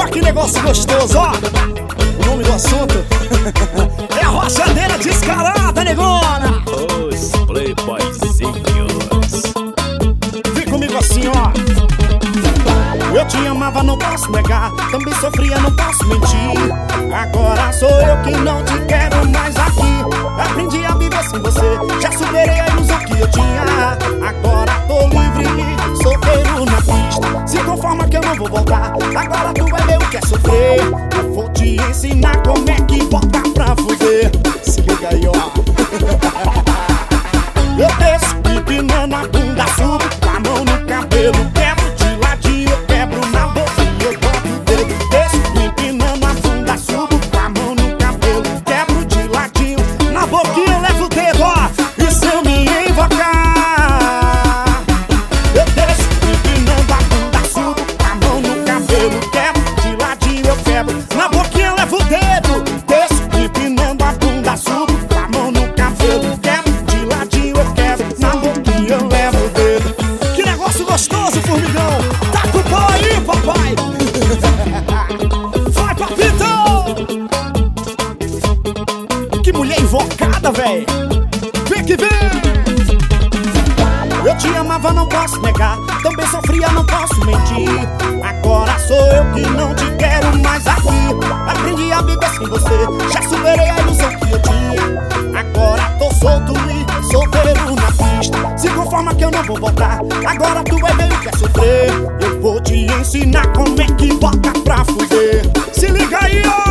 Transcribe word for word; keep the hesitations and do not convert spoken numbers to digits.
Ó que negócio gostoso, ó. O nome do assunto é a rochadeira descarada, negona. Os playboyzinhos. Vem comigo assim, ó. Eu te amava, não posso negar. Também sofria, não posso mentir. Agora sou eu que não te quero mais aqui. Aprendi a viver sem você. Já superei a ilusão que eu tinha. Agora tô livre, solteiro na pista. Se conforma que eu não vou voltar. Agora tu vai ver o que é sofrer. Eu vou te ensinar como é que bota pra fuder. Se liga aí, ó. Eu desço empinando a bunda, subo com a mão no cabelo. Quebro de ladinho, eu quebro na boca e eu boto o dedo. Desço empinando a bunda, subo com a mão no cabelo. Quebro de ladinho, na boquinha eu levo o dedo, ó. E se eu me invocar, eu desço empinando a bunda, subo com a mão no cabelo. Quebro de ladinho, eu quebro, na boquinha eu levo o dedo. Desço empinando a bunda, subo com a mão no cabelo. Quebro de ladinho, eu quebro, na boquinha eu levo o dedo. Que negócio gostoso, formigão. Tá com o pau aí, papai. Vai, papito. Que mulher invocada, véi. Vem que vem. Eu te amava, não posso negar. Também sofria, não posso mentir. Agora sou eu que não te quero mais aqui. Aprendi a viver sem você. Já superei a ilusão que eu tinha. Agora tô solto e solteiro na pista. Se conforma que eu não vou voltar. Agora tu vai ver o que é sofrer. Eu vou te ensinar como é que bota pra fuder. Se liga aí, ó.